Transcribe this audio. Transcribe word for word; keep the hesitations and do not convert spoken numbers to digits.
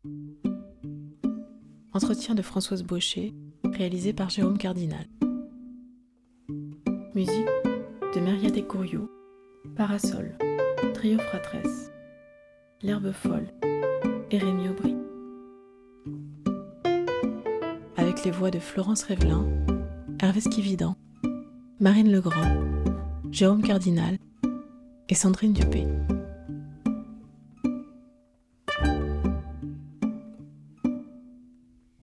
Entretien de Françoise Baucher, réalisé par Jérôme Cardinal. Musique de Myriade Ecouriou, Parasol, Trio Fratresse, L'Herbe Folle et Rémi Aubry. Avec les voix de Florence Révelin, Hervé Skividan, Marine Legrand, Jérôme Cardinal et Sandrine Dupé.